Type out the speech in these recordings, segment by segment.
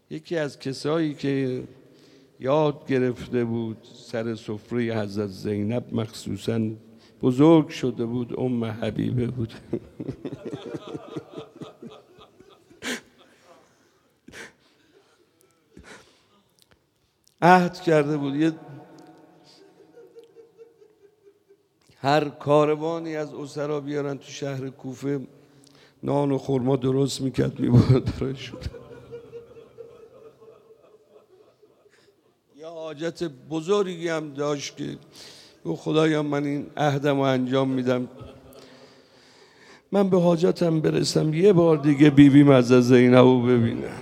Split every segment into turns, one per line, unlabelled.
یکی از کسایی که یاد گرفته بود سر سفره حضرت زینب مخصوصاً بزرگ شده بود ام حبیبه بود. عهد کرده بود هر کاروانی از اسرا بیارن تو شهر کوفه نان و خرما درست میکرد میبردن شد. یا حاجت بزرگی هم داشت که خدایا من این عهدم رو انجام میدم، من به حاجتم برسم یه بار دیگه بیبیم از زینب رو ببینم.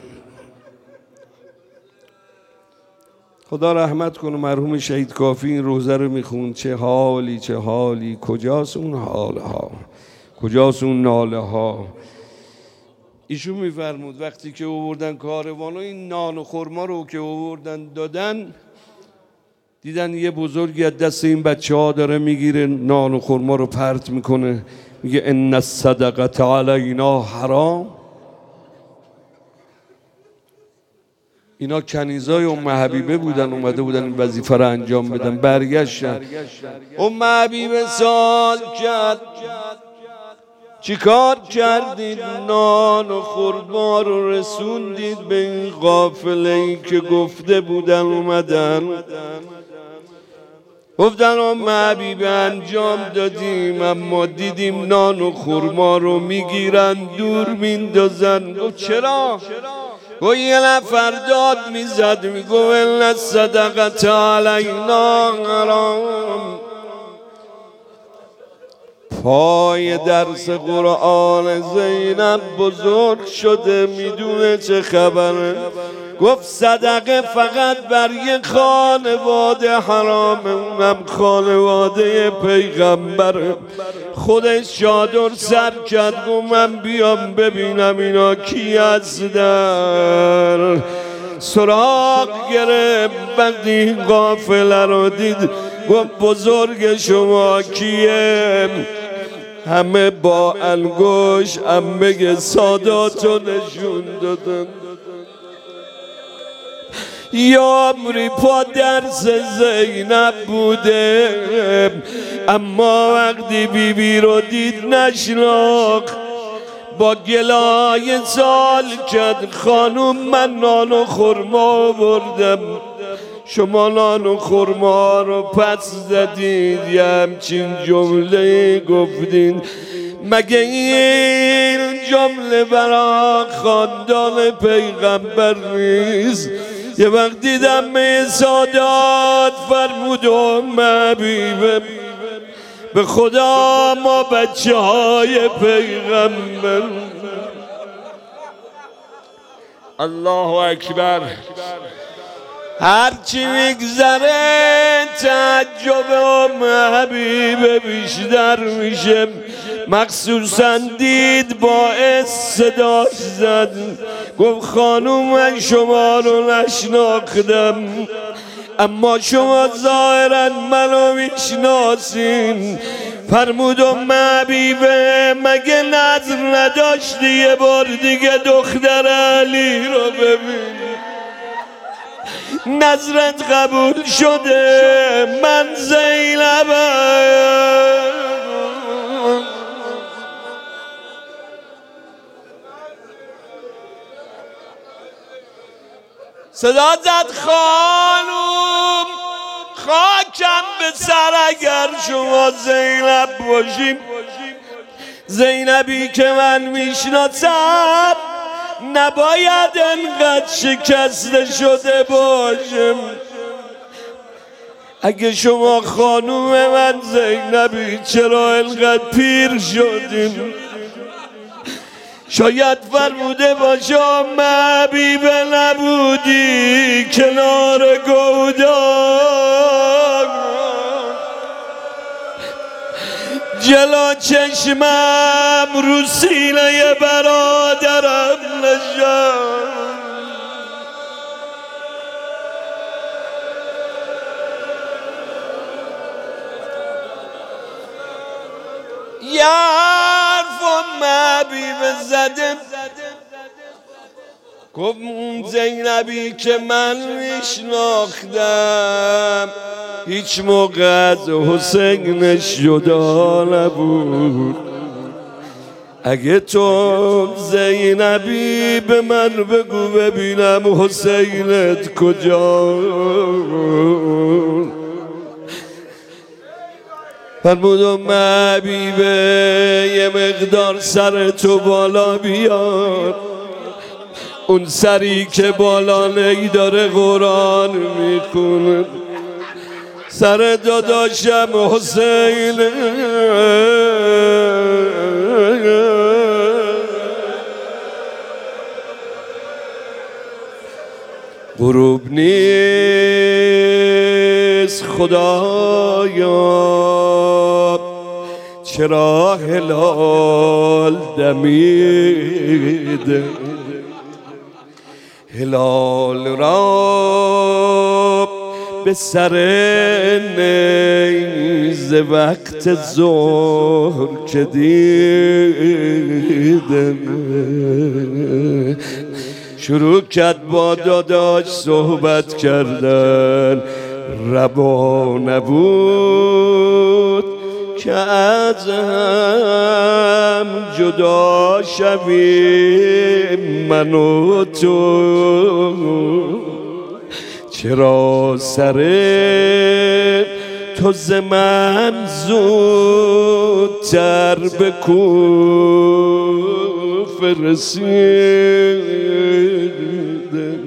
خدا رحمت کنه مرحوم شهید کافی این روزه رو میخون. چه حالی چه حالی، کجاست اون حال ها، کجاست اون ناله ها. ایشون میفرمود وقتی که آوردن کاروانو این نان و خرما رو که آوردن دادن، دیدن یه بزرگی از دست این بچه ها داره میگیره نان و خرما رو پرت میکنه، میگه ان الصدقه علینا حرام. اینا کنیزای ام حبیبه بودن، اومده بودن این وظیفه رو انجام بدن. برگشتن ام حبیبه سوال کرد چی کار کردید نان و خرما رو رسوندید به این قافله‌ای که گفته بودن اومدن؟ گفتن ام حبیبه انجام دادیم، اما دیدیم نان و خرما رو میگیرن دور میندازن. گفت چرا؟ گفت یه نفر داد میزد میگفت ان الصدقه علینا حرام. پای درس قرآن زینب بزرگ شده، میدونه چه خبره. گفت صدقه فقط بر یک خانواده حرامه، اونم خانواده پیغمبره. خودش چادر سر کرد گفت من بیام ببینم اینا کی هستن. سراغ گرفت وقتی این قافله رو دید گفت بزرگ شما کیه؟ همه با انگشت عمه ساداتو نشون دادن. یا عمری پا درس زینب بوده، اما وقتی بیبی رو دید نشناخت. با گلای سال کرد خانوم من نان و خرما بردم، شما نان و خرما رو پس زدید، یه همچین جمله گفتین. مگه این جمله برای خاندان پیغمبر نیست؟ یه وقت دیدم سادات فرمود ام حبیبه به خدا ما بچه های پیغمبر. الله اکبر. هرچی میگذره تعجب ام حبیبه بیشتر میشه، مخصوصا دید باعث صداش زد. گفت خانوم من شما رو نشناختم، اما شما ظاهرا منو میشناسین. فرمود ام حبیبه مگه نظر نداشتی یه بار دیگه دختر علی رو ببین؟ نظرت قبول شده، من زینبم. صدا زد خانوم خاکم به سر اگر شما زینب باشیم. زینبی که من میشناسم نباید انقدر شکسته شده باشم. اگه شما خانوم من زینبی چرا انقدر پیر شدیم؟ شاید فرموده باشم حبیبه نبودی کنار گودان، جلو چشمم رو سینه برادرم نشان. یه حرف ام حبیبه زده گفت زینبی که من میشناختم هیچ موقع از حسینش جدا نبود. اگه تو زینبی به من بگو ببینم حسینت کجا. فرمودم حبیبه یه مقدار سر تو بالا بیار، اون سری که بالا نی داره قرآن میخونه، سر داداشم حسین. غروب نیست خدایا چرا هلال دمیده، هلال را به سر نیز وقت ظهر که دیدم، شروع کرد با داداش صحبت کردن. روا نبود که از هم جدا شویم من و تو، چرا سر تو ز من زودتر به کوفه رسیده.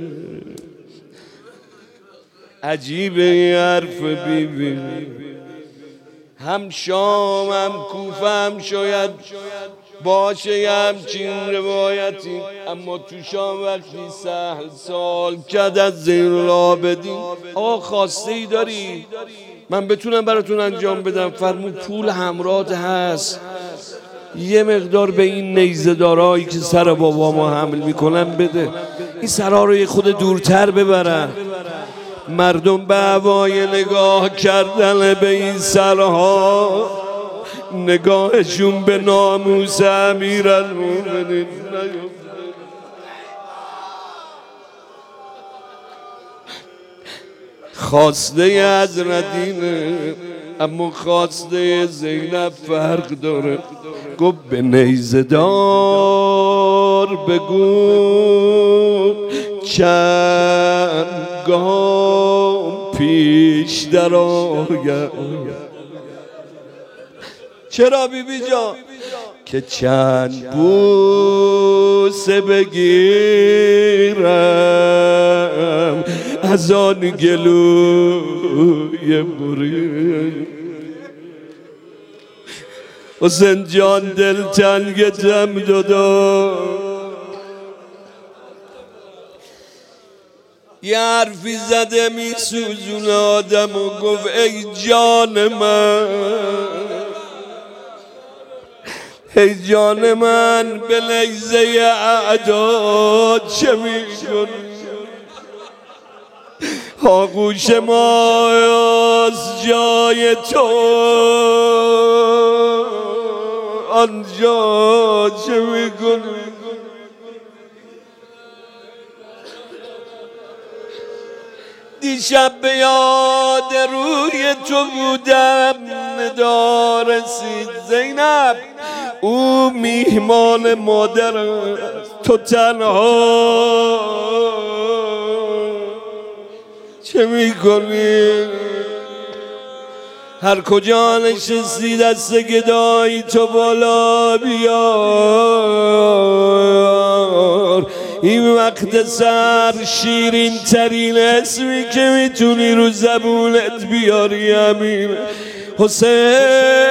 عجیبه این حرف بیبی، هم شام هم کوفه هم شاید باشه همچین روایتی، اما تو شام وقتی سهل سال کرد از زین العابدین آقا خواسته ای داری من بتونم براتون انجام بدم؟ فرمود پول همراهت هست، یه مقدار به این نیزه‌دارایی که سر بابا ما حمل میکنن بده، این سرها رو یه خود دورتر ببرن. مردم به هوای نگاه کردن به این سرها، نگاهشون به ناموس امیرالمومنین خواسته حضرتینه، اما خواسته زینب فرق داره. گفت به نیزه دار بگو چند گام پیش در آید. چرا بیبی جان؟ که چند بوسه بگیرم از آن گلوی بری. حسین جان دلتنگتم دادا، یه حرفی زده می سوزون آدم و گفت ای جان من، ای جان من به نیزه اعداد چه می کنی؟ آغوش ما از جای تو آنجا چه می کنی؟ دیشب به یاد روی تو بودم، ندا رسید زینب او میهمان مادر است، تو تنها چه میکنی؟ هر کجا نشستی دست گدایی تو بالا بیار. این وقت سر شیرین ترین اسمی که میتونی رو زبونت بیاری امیر حسین.